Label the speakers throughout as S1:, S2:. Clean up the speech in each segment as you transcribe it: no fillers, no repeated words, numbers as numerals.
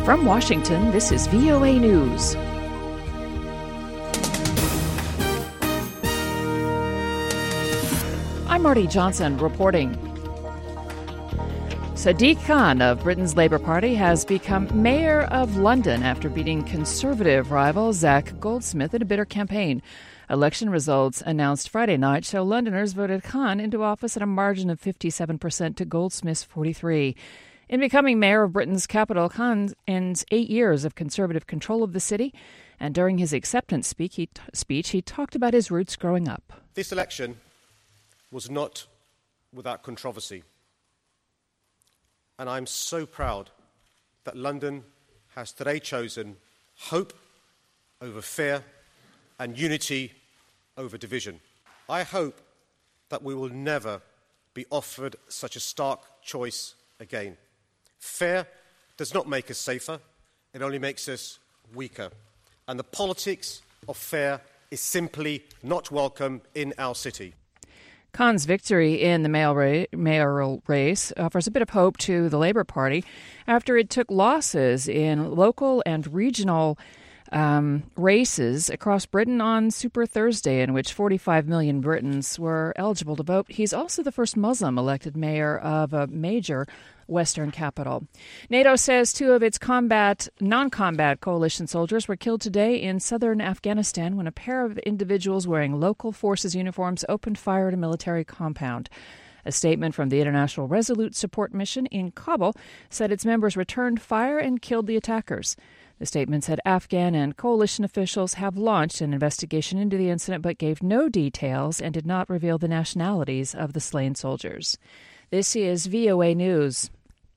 S1: From Washington, this is VOA News. I'm Marty Johnson reporting. Sadiq Khan of Britain's Labour Party has become Mayor of London after beating Conservative rival Zac Goldsmith in a bitter campaign. Election results announced Friday night show Londoners voted Khan into office at a margin of 57% to Goldsmith's 43%. In becoming mayor of Britain's capital, Khan ends 8 years of Conservative control of the city, and during his acceptance speech, he talked about his roots growing up.
S2: This election was not without controversy, and I'm so proud that London has today chosen hope over fear and unity over division. I hope that we will never be offered such a stark choice again. Fear does not make us safer, it only makes us weaker. And the politics of fear is simply not welcome in our city.
S1: Khan's victory in the mayoral race offers a bit of hope to the Labour Party after it took losses in local and regional races across Britain on Super Thursday, in which 45 million Britons were eligible to vote. He's also the first Muslim elected mayor of a major Western capital. NATO says 2 of its non-combat coalition soldiers were killed today in southern Afghanistan when a pair of individuals wearing local forces uniforms opened fire at a military compound. A statement from the International Resolute Support Mission in Kabul said its members returned fire and killed the attackers. The statement said Afghan and coalition officials have launched an investigation into the incident but gave no details and did not reveal the nationalities of the slain soldiers. This is VOA News.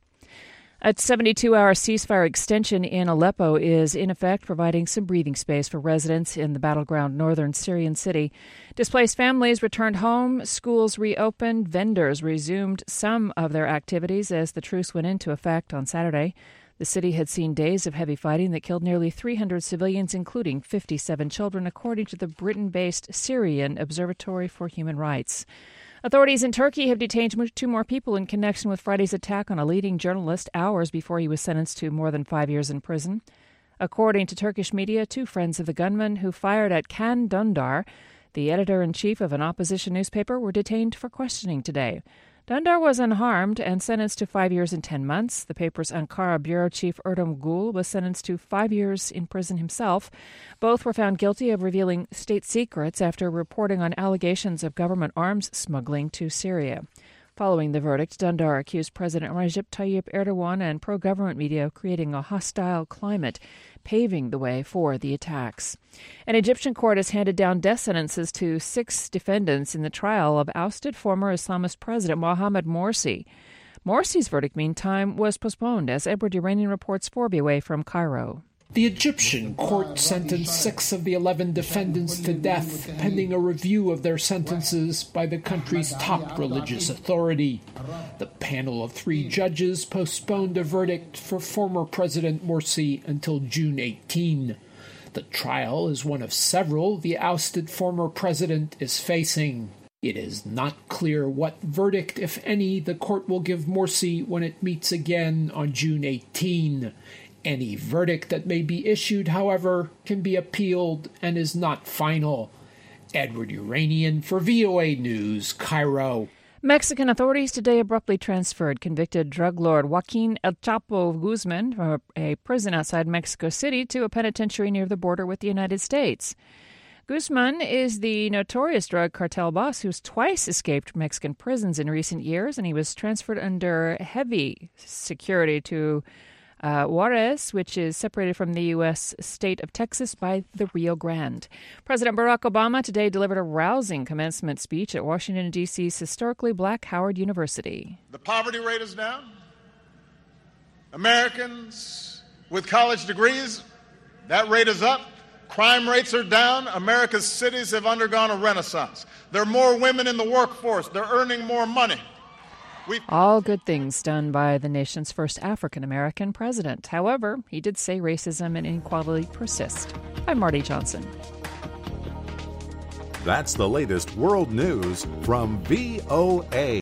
S1: A 72-hour ceasefire extension in Aleppo is in effect, providing some breathing space for residents in the battleground northern Syrian city. Displaced families returned home, schools reopened, vendors resumed some of their activities as the truce went into effect on Saturday. The city had seen days of heavy fighting that killed nearly 300 civilians, including 57 children, according to the Britain-based Syrian Observatory for Human Rights. Authorities in Turkey have detained 2 more people in connection with Friday's attack on a leading journalist hours before he was sentenced to more than 5 years in prison. According to Turkish media, 2 friends of the gunman who fired at Can Dündar, the editor-in-chief of an opposition newspaper, were detained for questioning today. Dündar was unharmed and sentenced to 5 years and 10 months. The paper's Ankara bureau chief Erdem Gül was sentenced to 5 years in prison himself. Both were found guilty of revealing state secrets after reporting on allegations of government arms smuggling to Syria. Following the verdict, Dündar accused President Recep Tayyip Erdogan and pro-government media of creating a hostile climate, paving the way for the attacks. An Egyptian court has handed down death sentences to 6 defendants in the trial of ousted former Islamist President Mohamed Morsi. Morsi's verdict, meantime, was postponed as Edward Uranian reports for VOA from Cairo.
S3: The Egyptian court sentenced 6 of the 11 defendants to death, pending a review of their sentences by the country's top religious authority. The panel of 3 judges postponed a verdict for former President Morsi until June 18. The trial is one of several the ousted former president is facing. It is not clear what verdict, if any, the court will give Morsi when it meets again on June 18. Any verdict that may be issued, however, can be appealed and is not final. Edward Uranian for VOA News, Cairo.
S1: Mexican authorities today abruptly transferred convicted drug lord Joaquin El Chapo Guzman from a prison outside Mexico City to a penitentiary near the border with the United States. Guzman is the notorious drug cartel boss who's twice escaped Mexican prisons in recent years, and he was transferred under heavy security to Juarez, which is separated from the U.S. state of Texas by the Rio Grande. President Barack Obama today delivered a rousing commencement speech at Washington, D.C.'s historically black Howard University.
S4: The poverty rate is down. Americans with college degrees, that rate is up. Crime rates are down. America's cities have undergone a renaissance. There are more women in the workforce. They're earning more money.
S1: All good things done by the nation's first African-American president. However, he did say racism and inequality persist. I'm Marty Johnson.
S5: That's the latest world news from VOA.